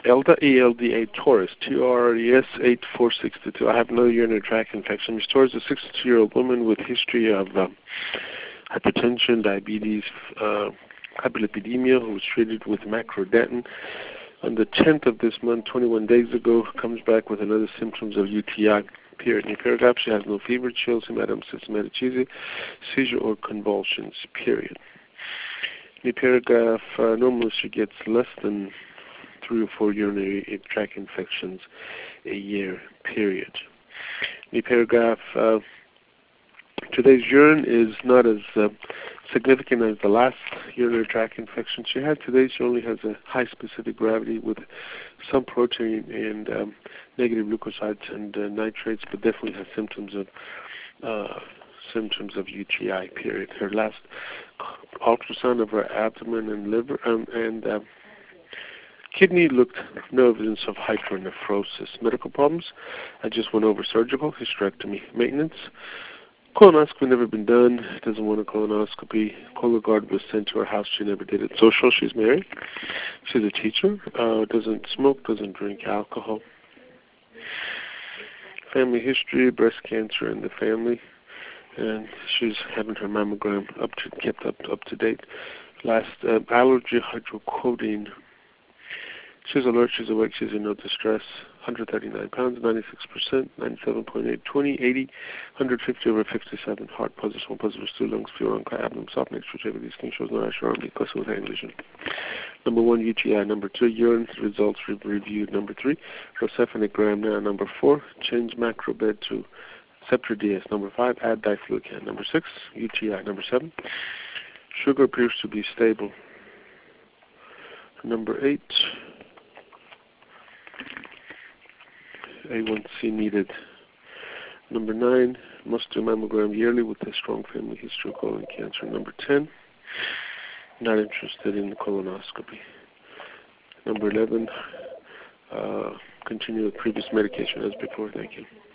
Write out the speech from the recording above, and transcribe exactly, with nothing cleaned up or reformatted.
Elda, E L D A, Taurus, T R R E S eight four six two. I have no urinary tract infection. Miz Taurus is a sixty-two-year-old woman with history of uh, hypertension, diabetes, uh, hyperlipidemia, who was treated with macrodentin. On the tenth of this month, twenty-one days ago, comes back with another symptoms of U T I. Period. In paragraph, she has no fever, chills, hematemesis, hematochezia, seizure, or convulsions. Period. In paragraph, uh, normally she gets less than three or four urinary tract infections a year. Period. In paragraph, uh, today's urine is not as uh, significant as the last urinary tract infection she had. Today she only has a high specific gravity with some protein and um, negative leukocytes and uh, nitrates, but definitely has symptoms of uh, symptoms of U T I. Period. Her last ultrasound of her abdomen and liver um, and uh, kidney looked no evidence of hydronephrosis. Medical problems, I just went over surgical, hysterectomy, maintenance. Colonoscopy never been done, doesn't want a colonoscopy. Cologuard was sent to her house, she never did it. Social, she's married. She's a teacher, uh, doesn't smoke, doesn't drink alcohol. Family history, breast cancer in the family, and she's having her mammogram up to, kept up, up to date. Last, uh, allergy hydrocodone. She's alert, she's awake, she's in no distress. one hundred thirty-nine pounds, ninety-six percent, ninety-seven point eight, twenty, eighty, one hundred fifty over fifty-seven. Heart positive, one positive, two lungs, few on abdomen, soft neck, trigevity, skin shows no ash, arm, because with hand vision. Number one, U T I. Number two, urine results re- reviewed. Number three, rocephalinogram now. Number four, change macrobed to Scepter D S. Number five, add diflucan. Number six, U T I. Number seven, sugar appears to be stable. Number eight, A one C needed. Number nine, must do mammogram yearly with a strong family history of colon cancer. Number ten, not interested in the colonoscopy. Number eleven, uh, continue with previous medication as before. Thank you.